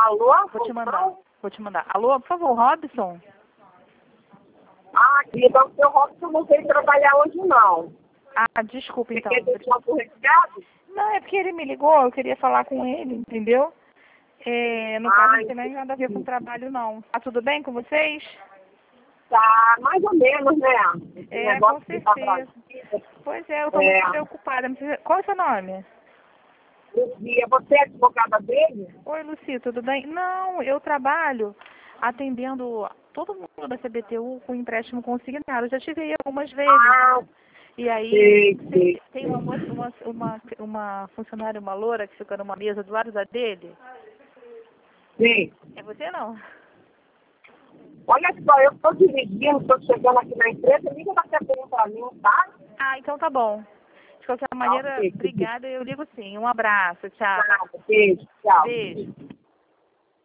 Alô? Vou te mandar. Vou te mandar. Alô, por favor, Robson? Ah, então o seu Robson não veio trabalhar hoje, não. Ah, desculpa, Você então. quer deixar o recado? Não, é porque ele me ligou, eu queria falar com ele, entendeu? No caso, não tem nem nada a ver com o trabalho, não. Tá tudo bem com vocês? Tá, mais ou menos, né? Esse Com negócio de tá certeza. Pois é, eu tô muito preocupada. Qual é o seu nome? Lucia, você é advogada dele? Oi, Luci, tudo bem? Não, eu trabalho atendendo todo mundo da CBTU com empréstimo consignado. Eu já tive aí algumas vezes. Ah, E aí, sei. tem uma funcionária, uma loura, que fica numa mesa do lado da dele. Sim. É você, não? Olha só, eu estou dirigindo, estou chegando aqui na empresa, liga daqui a pouco para mim, tá? Ah, então tá bom. De qualquer maneira, Ok. obrigada, eu ligo sim. Um abraço, tchau. Nada, beijo, tchau. Beijo.